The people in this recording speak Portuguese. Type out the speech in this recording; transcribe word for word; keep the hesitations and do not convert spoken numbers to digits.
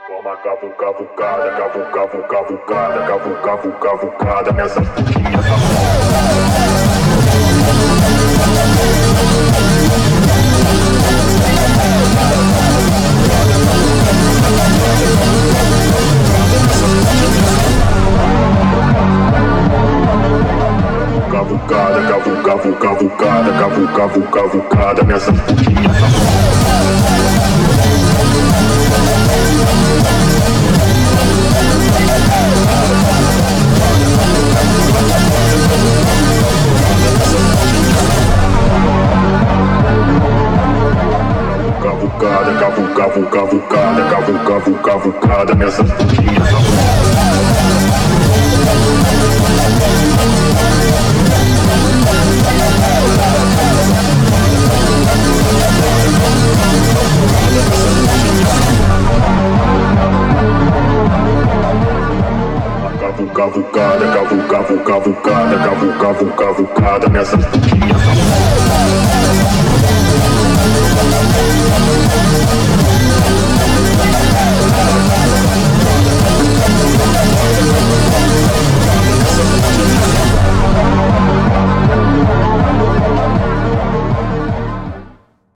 Forma cavu, cavucada, cavu, cavu, cavucada, cavu, cavu, cavucada nessas putinhas. Cavucada, cavu, cavu, cavucada, cavu, cavu, cavucada nessas putinhas. Cavucada, cavu, cavu, cavucada, cavu, cavu, cavucada nessas putinhas. Cavucada, cavu, cavu, cavucada, cavu, cavu, cavucada nessas putinhas.